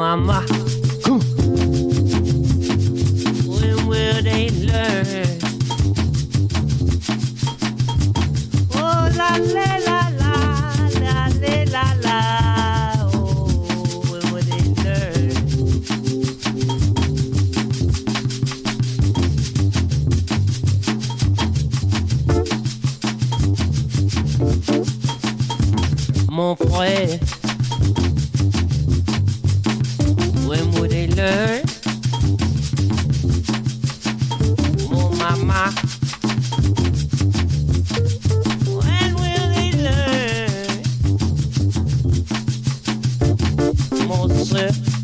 mama. When will they learn? Oh la la la la la la la la. Oh, when will they learn? Mon frère, when will they learn? Mon mama, when will they learn? Mon soeur,